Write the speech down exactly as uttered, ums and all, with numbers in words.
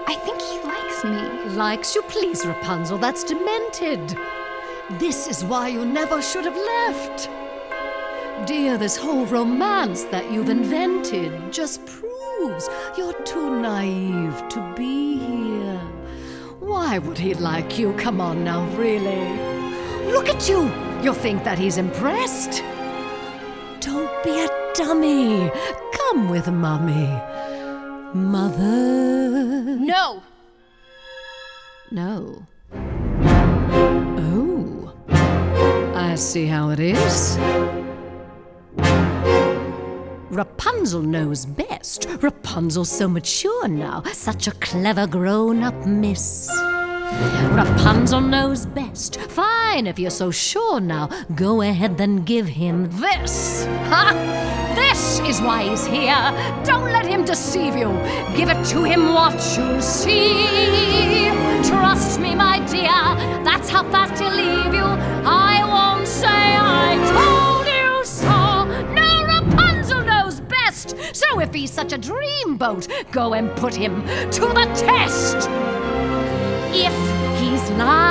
I think he likes me. Likes you? Please, Rapunzel, that's demented. This is why you never should have left. Dear, this whole romance that you've invented just proves you're too naive to be here. Why would he like you? Come on now, really. Look at you. You'll think that he's impressed. Don't be a dummy. Come with Mummy. Mother. No! No. Oh. I see how it is. Rapunzel knows best. Rapunzel's so mature now, such a clever grown-up miss. Rapunzel knows best. Fine, if you're so sure now, go ahead then give him this. Ha! This is why he's here. Don't let him deceive you. Give it to him, what you'll see. Trust me, my dear, that's how fast he'll leave you. I won't say I told you so. No, Rapunzel knows best. So if he's such a dreamboat, go and put him to the test. If he's lying,